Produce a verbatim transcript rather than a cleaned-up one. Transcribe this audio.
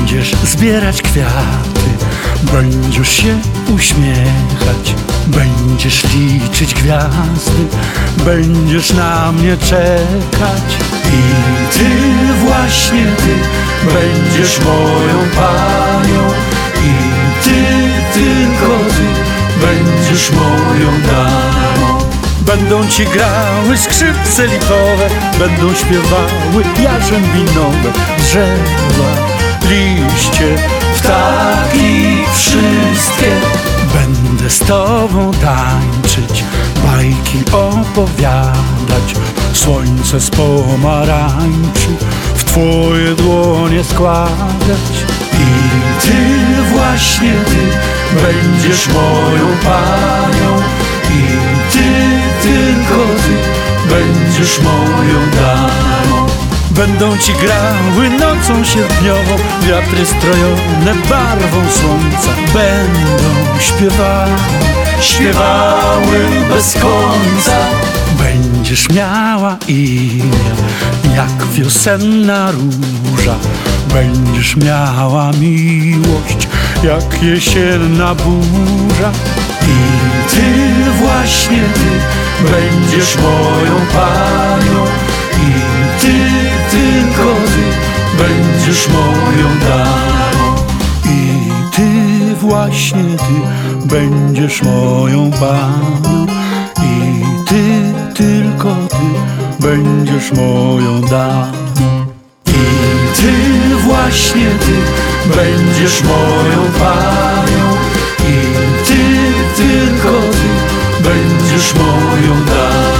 Będziesz zbierać kwiaty, będziesz się uśmiechać, będziesz liczyć gwiazdy, będziesz na mnie czekać. I ty, właśnie ty, będziesz moją panią. I ty, tylko ty, będziesz moją damą. Będą ci grały skrzypce litowe, będą śpiewały jarzębinowe drzewa, liście, ptaki wszystkie. Będę z tobą tańczyć, bajki opowiadać, słońce z pomarańczy w twoje dłonie składać. I ty, właśnie ty, będziesz moją panią. I ty, tylko ty, będziesz moją damą. Będą ci grały nocą sierpniową wiatry strojone barwą słońca. Będą śpiewały, śpiewały bez końca. Będziesz miała imię jak wiosenna róża, będziesz miała miłość jak jesienna burza. I ty, właśnie ty, będziesz moją panią. I ty, tylko ty, będziesz moją damą. I ty, właśnie ty, będziesz moją panią. I ty, tylko ty, będziesz moją damą. I ty, właśnie ty, będziesz moją panią. I ty, tylko ty, będziesz moją damą.